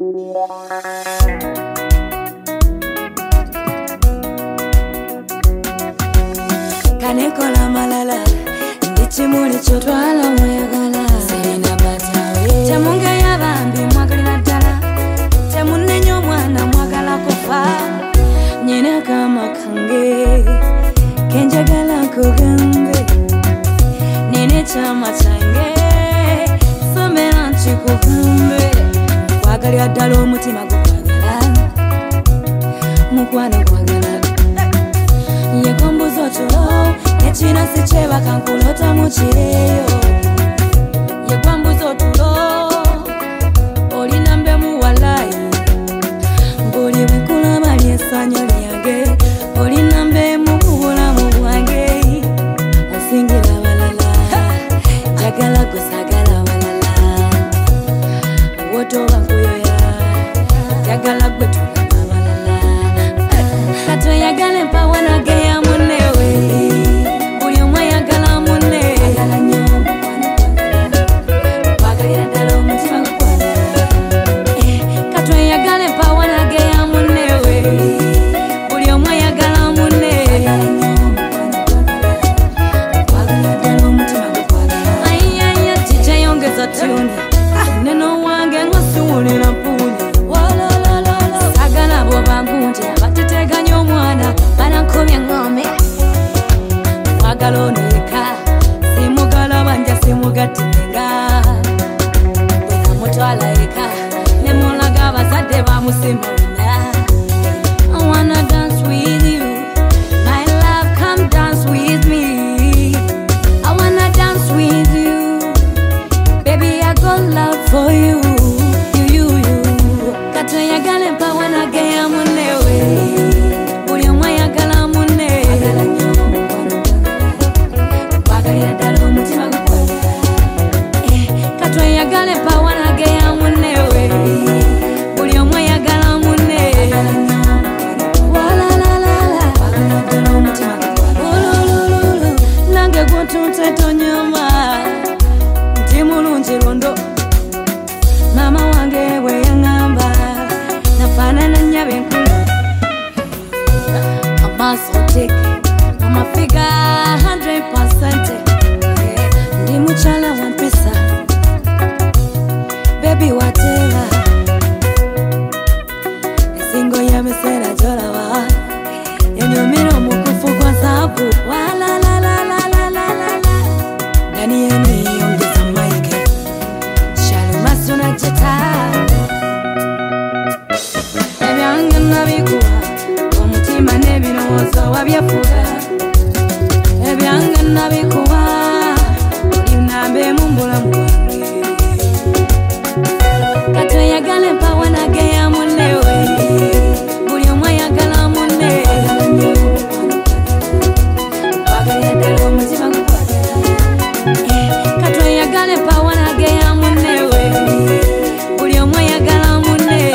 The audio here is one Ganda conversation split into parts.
Kanekola malala ndichimuli chotwala mwegala sirina batawe temunge yabambi mwagalina ddala temunenyo mwana mwagala kufa nyina kama kange kenjagala kugambe nine chama change somera nchikugambe kwagalira ddala omutima gukwagala mukwano kwagala yekombuzo tulo echina sicheba kankulota muchireyo yekwambuzo tulo olinambe muwalayi mbuli wekulaba lyesanyo lyange olinambe mubulamu bwange osingira balala jagala kusagala balala wotoba nkuyoya jagala gwetulaba balala kato yagale mpawanage ya munewe buli omwe yagala munne kwagalira ddala omutima gukwagala kato yagale mpawanage ya munewe buli omwe yagala munne kwagalira ddala omutima gukwagala ayaya tijayongeza tuni neno wange ngasiwulira mpuni sagala bwobangunti abateteganya omwana banankobya ngome mwagala oneka simugala banja simugatinga bwenamutwala eka nemulaga abazadde bamusimba wena I wanna dance with you my love come dance with me I wanna dance with you baby I got love for you kato yagale mpawanage ya munewe buli omwe yagala munne kwagalira ddala omutima gukwagala kato yagale mpawanage ya munewe buli omwe yagala munne walalalala kwagalira ddala omutima gukwagala nange gwotunte tonyoma nti mulungi londo mama wange bwe yaŋŋamba nafaanana nnyaba enkulu amaaso teke amafiga 100% ndi mukyala wampisa bebi watera esingo y'ebiseera gy'olaba enyumira omukufu gwa zaabu walalalalala daniyeni yongeza maike shalumasuna jeta ebyange nabikuwa omutima n'ebirowoozo wabyefuga ebyange nabikuwa olinambe mu bulamu bwange kato yagale mpawanage ya munnewe buli omwe yagala munne kwagalira ddala omutima gukwagala kato yagale mpawanage ya munnewe buli omwe yagala munne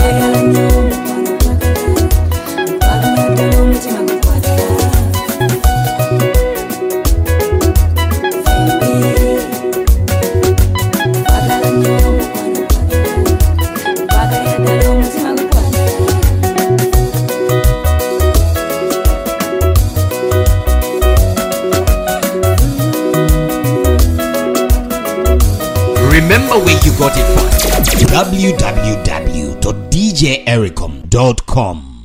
kwagalira ddala omutima gukwagala kwagala nnyo kwagalira ddala omutima gukwagala Remember where you got it from. www.djericom.com